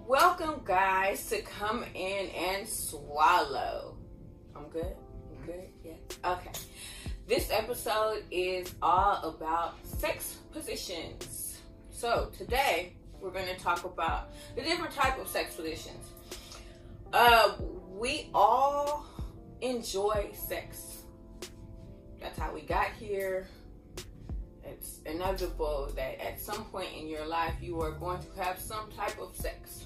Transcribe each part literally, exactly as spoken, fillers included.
Welcome, guys, to Come In and Swallow. I'm good? I'm good? Yeah. Okay. This episode is all about sex positions. So, today, we're going to talk about the different type of sex positions. Uh, we all enjoy sex. That's how we got here. It's inevitable that at some point in your life you are going to have some type of sex.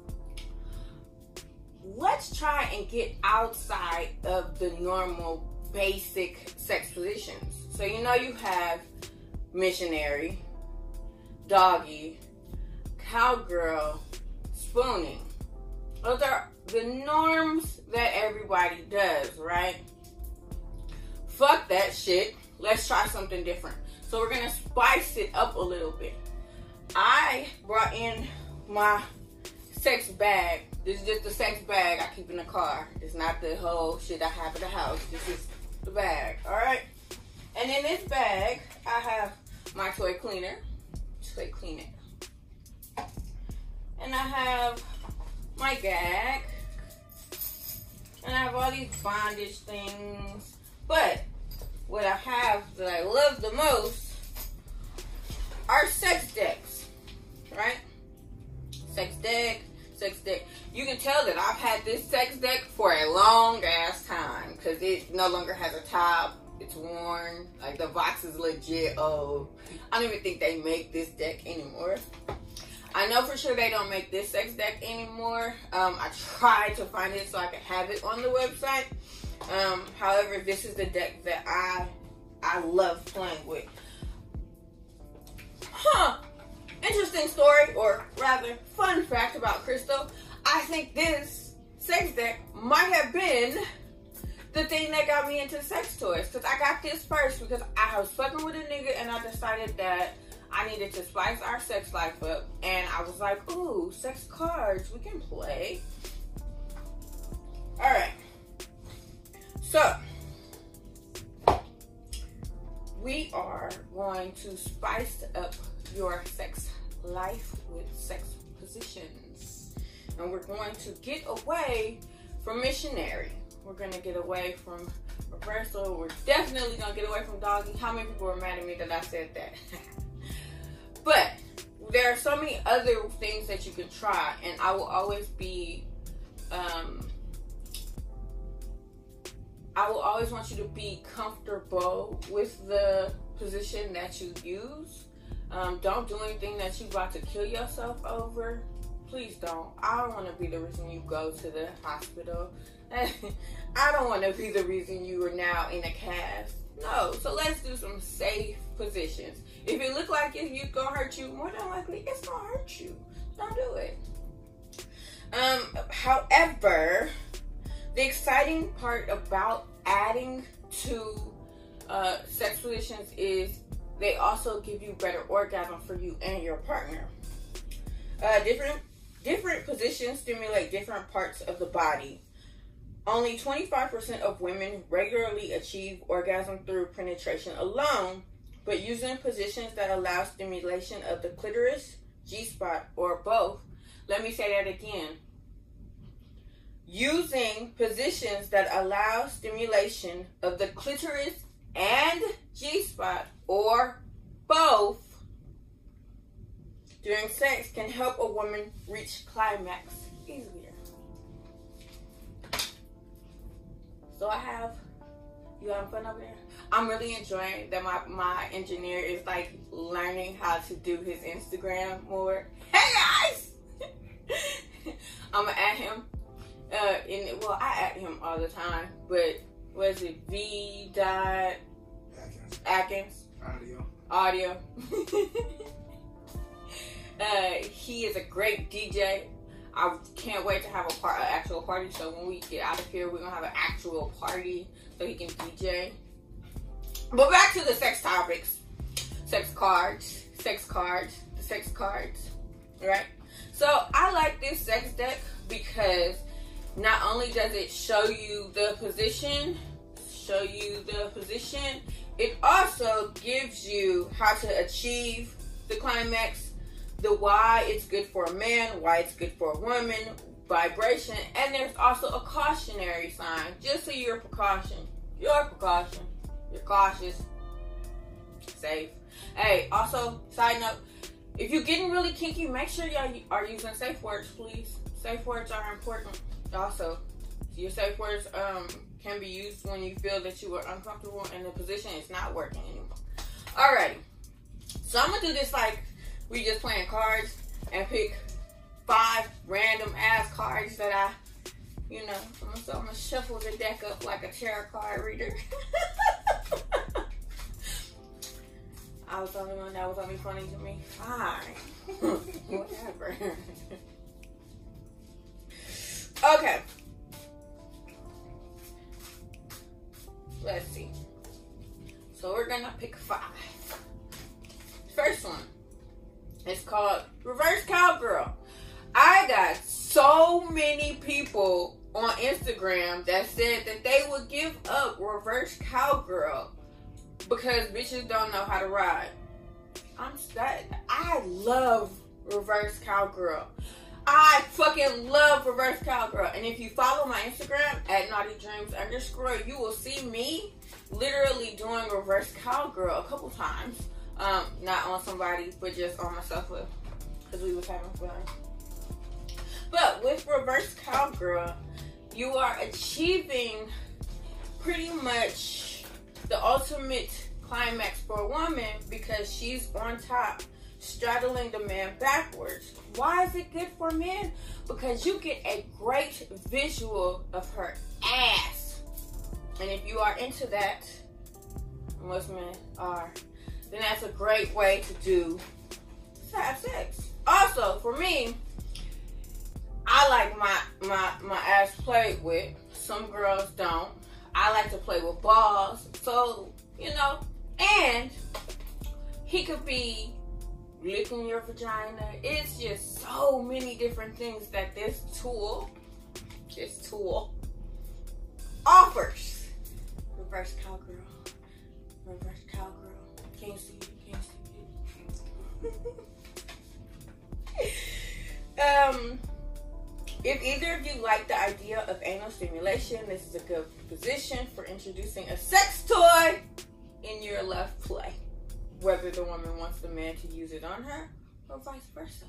Let's try and get outside of the normal basic sex positions. So you know you have missionary, doggy, cowgirl, spooning. Those are the norms that everybody does, right? Fuck that shit. Let's try something different. So we're gonna spice it up a little bit. I brought in my sex bag. This is just the sex bag I keep in the car. It's not the whole shit I have in the house. This is the bag, all right? And in this bag, I have my toy cleaner. Toy clean it. And I have my gag. And I have all these bondage things. But what I have that I love the most are sex decks, right? Sex deck, sex deck. You can tell that I've had this sex deck for a long ass time because it no longer has a top. It's worn. Like, the box is legit old. I don't even think they make this deck anymore. I know for sure they don't make this sex deck anymore. Um, I tried to find it so I could have it on the website. Um, however, this is the deck that I I love playing with. Huh. Interesting story, or rather, fun fact about Crystal. I think this sex deck might have been the thing that got me into sex toys. Because I got this first because I was fucking with a nigga and I decided that I needed to spice our sex life up. And I was like, ooh, sex cards, we can play. Alright. So, we are going to spice up your sex life with sex positions. And we're going to get away from missionary. We're going to get away from reversal. We're definitely going to get away from doggy. How many people were mad at me that I said that? But there are so many other things that you can try. And I will always be... Um, I will always want you to be comfortable with the position that you use. Um, don't do anything that you're about to kill yourself over. Please don't. I don't want to be the reason you go to the hospital. I don't want to be the reason you are now in a cast. No. So let's do some safe positions. If it look like it, it's going to hurt you, more than likely it's going to hurt you. Don't do it. Um, however... The exciting part about adding to uh, sex positions is they also give you better orgasm for you and your partner. Uh, different different positions stimulate different parts of the body. Only twenty-five percent of women regularly achieve orgasm through penetration alone, but using positions that allow stimulation of the clitoris, G-spot, or both. Let me say that again. Using positions that allow stimulation of the clitoris and G-spot or both during sex can help a woman reach climax easier. So I have, you having fun over there? I'm really enjoying that my, my engineer is like learning how to do his Instagram more. Hey guys! I'm gonna add him. Uh, in well, I at him all the time, but what is it? V. Dot Atkins. Audio. Audio. uh, he is a great D J. I can't wait to have a part, an actual party. So when we get out of here, we're gonna have an actual party so he can D J. But back to the sex topics, sex cards, sex cards, the sex cards, right? So I like this sex deck because not only does it show you the position, show you the position, it also gives you how to achieve the climax the why it's good for a man, why it's good for a woman, vibration, and there's also a cautionary sign, just so you're precaution. Your precaution. You're cautious. Safe. Hey, also, side note, if you're getting really kinky, make sure y'all are using safe words, please. Safe words are important. Also, your safe words um, can be used when you feel that you are uncomfortable and the position is not working anymore. Alrighty. So I'm going to do this like we just playing cards and pick five random ass cards that I, you know, I'm so I'm going to shuffle the deck up like a tarot card reader. I was the only one that was only funny to me. Fine. Whatever. Okay. Let's see. So we're gonna pick five. First one. It's called Reverse Cowgirl. I got so many people on Instagram that said that they would give up Reverse Cowgirl because bitches don't know how to ride. I'm that I love Reverse Cowgirl. I fucking love Reverse Cowgirl. And if you follow my Instagram at naughty dreams underscore, you will see me literally doing Reverse Cowgirl a couple times. Um, not on somebody, but just on myself because we was having fun. But with Reverse Cowgirl, you are achieving pretty much the ultimate climax for a woman because she's on top, straddling the man backwards. Why is it good for men? Because you get a great visual of her ass. And if you are into that, most men are, then that's a great way to do to have sex. Also, for me, I like my, my, my ass played with. Some girls don't. I like to play with balls. So, you know, and he could be licking your vagina. It's just so many different things that this tool, this tool offers. Reverse Cowgirl. Reverse Cowgirl. Can you see it? Can you see it? um, if either of you like the idea of anal stimulation, this is a good position for introducing a sex toy in your left play. Whether the woman wants the man to use it on her or vice versa.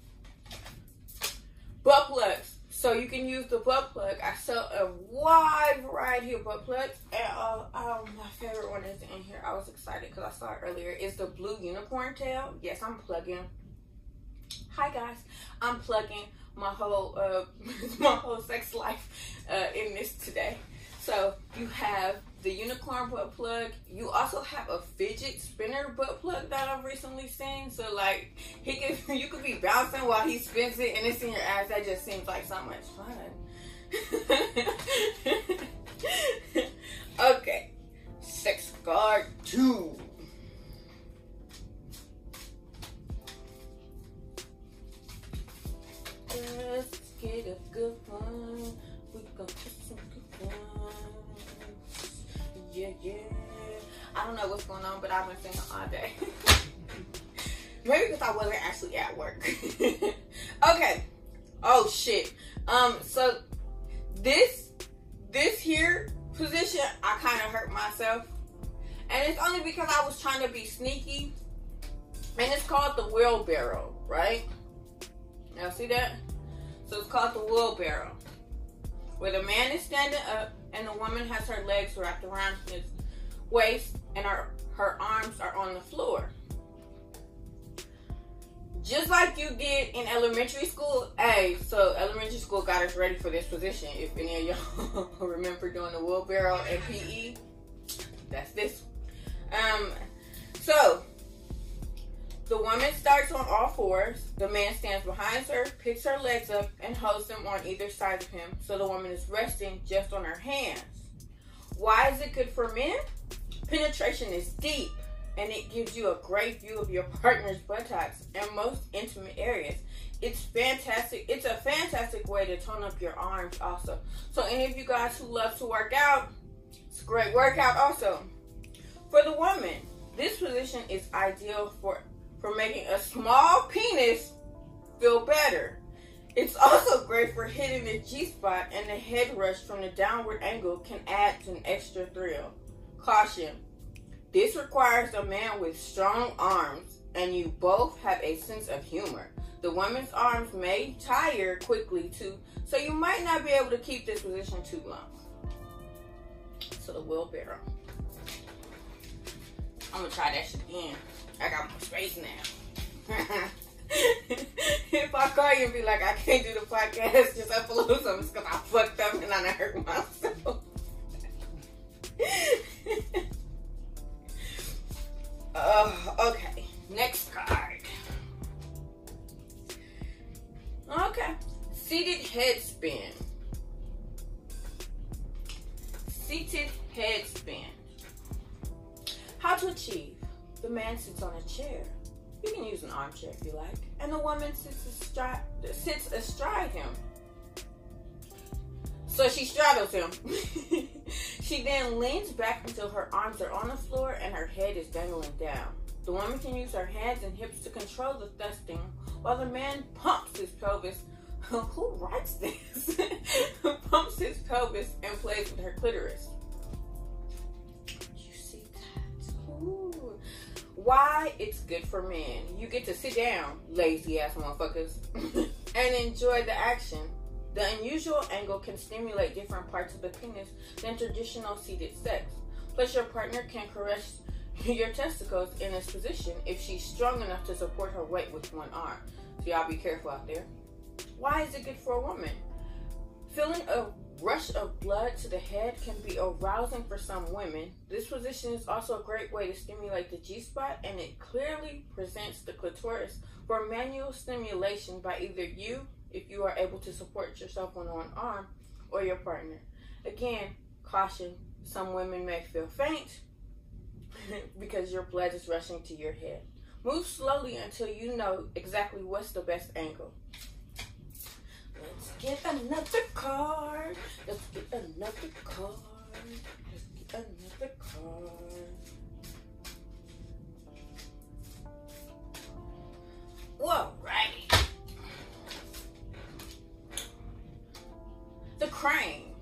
Butt plugs. So you can use the butt plug. I sell a wide variety of butt plugs. And uh, um, my favorite one is in here. I was excited because I saw it earlier. It's the blue unicorn tail. Yes, I'm plugging. Hi guys. I'm plugging my whole uh, my whole sex life uh, in this today. So you have the unicorn butt plug. You also have a fidget spinner butt plug that I've recently seen. So like he can, you could be bouncing while he spins it and it's in your ass. That just seems like so much fun. Okay, sex card two. Let's get a good one. We gonna get some good ones. Yeah, yeah. I don't know what's going on, but I've been singing all day. Maybe because I wasn't actually at work. Okay. Oh shit. Um. So this this here position, I kind of hurt myself, and it's only because I was trying to be sneaky. And it's called the wheelbarrow, right? Now see that? So it's called the wheelbarrow, where the man is standing up and the woman has her legs wrapped around his waist and her, her arms are on the floor. Just like you did in elementary school. Hey, so elementary school got us ready for this position. If any of y'all remember doing the wheelbarrow at P E, that's this one. Um, so the woman starts on all fours. The man stands behind her, picks her legs up, and holds them on either side of him. So the woman is resting just on her hands. Why is it good for men? Penetration is deep, and it gives you a great view of your partner's buttocks and most intimate areas. It's fantastic. It's a fantastic way to tone up your arms also. So any of you guys who love to work out, it's a great workout also. For the woman, this position is ideal for for making a small penis feel better. It's also great for hitting the G-spot, and the head rush from the downward angle can add an extra thrill. Caution: this requires a man with strong arms, and you both have a sense of humor. The woman's arms may tire quickly too, so you might not be able to keep this position too long. So the wheelbarrow. I'm gonna try that shit again. I got more space now. If I call you and be like, I can't do the podcast just upload something, it's because I fucked up and I hurt myself. uh, okay, next card. Okay, seated head spin. Seated head spin. How to achieve? The man sits on a chair. You can use an armchair if you like. And the woman sits astride, sits astride him. So she straddles him. She then leans back until her arms are on the floor and her head is dangling down. The woman can use her hands and hips to control the thrusting while the man pumps his pelvis. Who writes this? Pumps his pelvis and plays with her clitoris. You see that? Ooh. Why it's good for men. You get to sit down, lazy ass motherfuckers, and enjoy the action. The unusual angle can stimulate different parts of the penis than traditional seated sex. Plus, your partner can caress your testicles in this position if she's strong enough to support her weight with one arm. So y'all be careful out there. Why is it good for a woman? Feeling a rush of blood to the head can be arousing for some women. This position is also a great way to stimulate the G-spot, and it clearly presents the clitoris for manual stimulation by either you, if you are able to support yourself on one arm, or your partner. Again, caution, some women may feel faint because your blood is rushing to your head. Move slowly until you know exactly what's the best angle. Let's get another card. Let's get another card. Let's get another card. Whoa, right. The crane.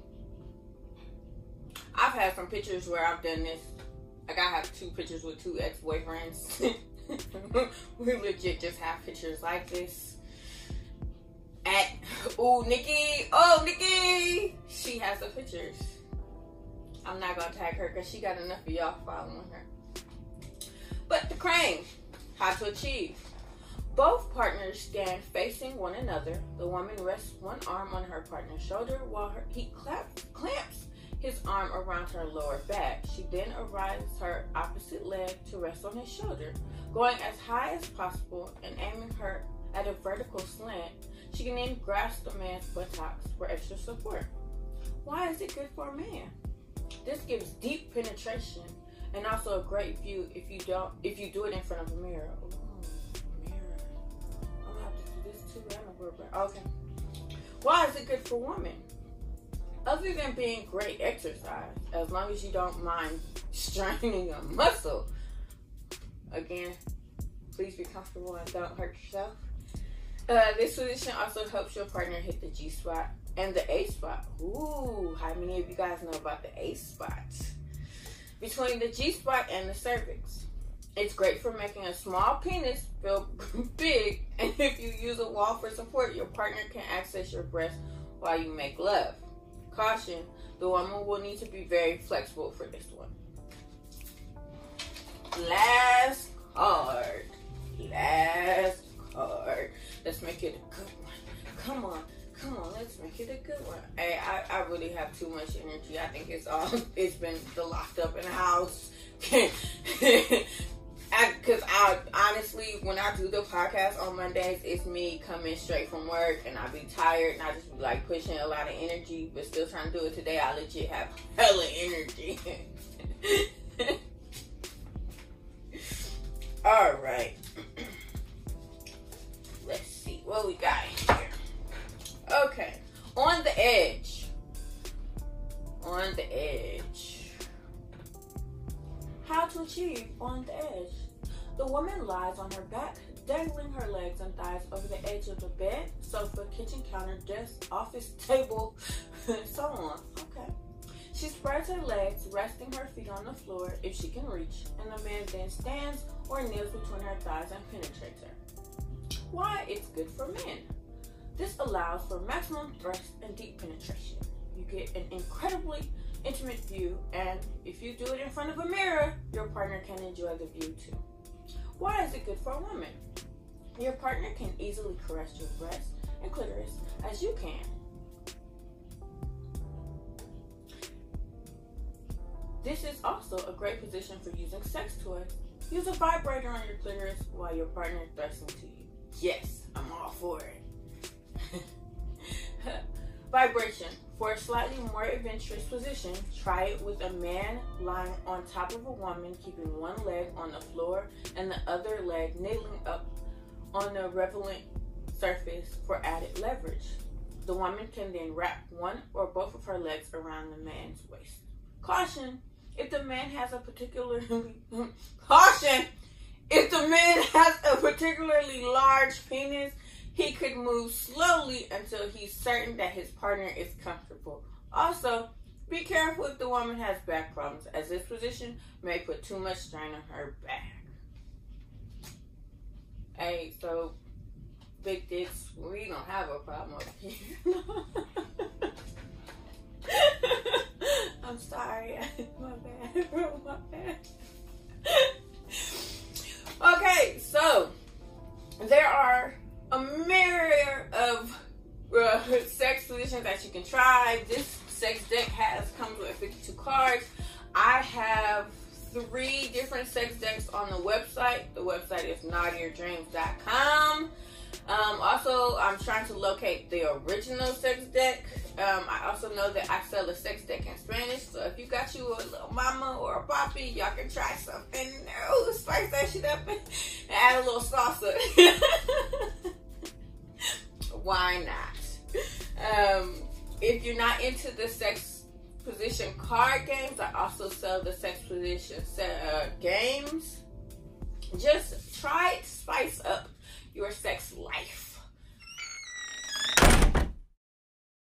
I've had some pictures where I've done this. Like, I have two pictures with two ex-boyfriends. We legit just have pictures like this. At, ooh, Nikki. Oh, Nikki. She has the pictures. I'm not going to tag her because she got enough of y'all following her. But the crane. How to achieve. Both partners stand facing one another. The woman rests one arm on her partner's shoulder while her, he claps, clamps his arm around her lower back. She then arises her opposite leg to rest on his shoulder, going as high as possible and aiming her at a vertical slant. She can then grasp the man's buttocks for extra support. Why is it good for a man? This gives deep penetration and also a great view if you don't if you do it in front of a mirror. Ooh, mirror. I'm gonna have to do this too. I don't know. Okay. Why is it good for women? Other than being great exercise, as long as you don't mind straining a muscle. Again, please be comfortable and don't hurt yourself. Uh, this position also helps your partner hit the G spot and the A spot. Ooh, how many of you guys know about the A spot? Between the G spot and the cervix. It's great for making a small penis feel big, and if you use a wall for support, your partner can access your breast while you make love. Caution, the woman will need to be very flexible for this one. Last card. Last card. Let's make it a good one. Come on. Come on, let's make it a good one. Hey, I, I really have too much energy. I think it's all, it's been the locked up in the house. Because I, I honestly, when I do the podcast on Mondays, it's me coming straight from work and I be tired and I just be like pushing a lot of energy, but still trying to do it today. I legit have hella energy. All right. Let's see what we got here. Okay. On the edge. On the edge. How to achieve on the edge. The woman lies on her back, dangling her legs and thighs over the edge of the bed, sofa, kitchen counter, desk, office, table, and so on. Okay. She spreads her legs, resting her feet on the floor if she can reach, and the man then stands or kneels between her thighs and penetrates her. Why it's good for men. This allows for maximum thrust and deep penetration. You get an incredibly intimate view, and if you do it in front of a mirror, your partner can enjoy the view too. Why is it good for a woman? Your partner can easily caress your breasts and clitoris as you can. This is also a great position for using sex toys. Use a vibrator on your clitoris while your partner is thrusting to you. Yes, I'm all for it. Vibration. For a slightly more adventurous position, try it with a man lying on top of a woman, keeping one leg on the floor and the other leg kneeling up on the relevant surface for added leverage. The woman can then wrap one or both of her legs around the man's waist. Caution, if the man has a particularly caution, if the man has a particularly large penis, he could move slowly until he's certain that his partner is comfortable. Also, be careful if the woman has back problems, as this position may put too much strain on her back. Hey, so big dicks, we don't have a problem over here. I'm sorry. My bad. My bad. Okay, so there are a myriad of uh, sex positions that you can try. This sex deck has comes with fifty-two cards. I have three different sex decks on the website. The website is naughtier dreams dot com. Um, also, I'm trying to locate the original sex deck. Um, I also know that I sell a sex deck in Spanish. So if you got you a little mama or a papi, y'all can try something new. Spice that shit up and add a little salsa. Why not? Um, if you're not into the sex position card games, I also sell the sex position set, uh, games. Just try to spice up your sex